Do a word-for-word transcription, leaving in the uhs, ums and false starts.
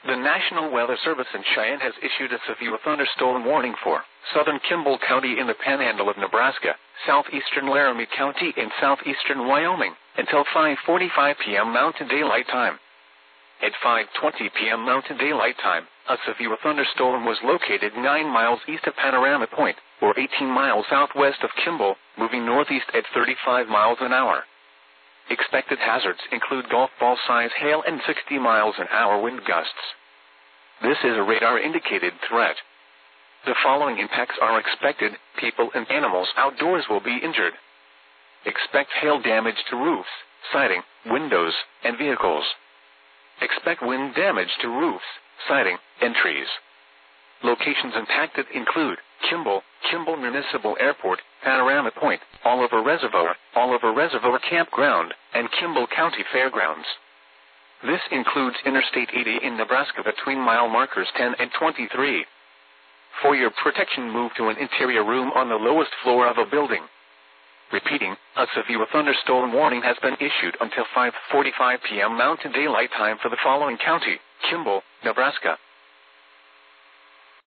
The National Weather Service in Cheyenne has issued a severe thunderstorm warning for southern Kimball County in the panhandle of Nebraska, southeastern Laramie County, and southeastern Wyoming, until five forty-five p.m. Mountain Daylight Time. At five twenty p.m. Mountain Daylight Time, a severe thunderstorm was located nine miles east of Panorama Point, or eighteen miles southwest of Kimball, moving northeast at thirty-five miles an hour. Expected hazards include golf ball size hail and sixty miles an hour wind gusts. This is a radar-indicated threat. The following impacts are expected: people and animals outdoors will be injured. Expect hail damage to roofs, siding, windows, and vehicles. Expect wind damage to roofs, siding, and trees. Locations impacted include Kimball, Kimball Municipal Airport, Panorama Point, Oliver Reservoir, Oliver Reservoir Campground, and Kimball County Fairgrounds. This includes Interstate eighty in Nebraska between mile markers ten and twenty-three. For your protection, move to an interior room on the lowest floor of a building. Repeating, a severe thunderstorm warning has been issued until five forty-five p.m. Mountain Daylight Time for the following county: Kimball, Nebraska,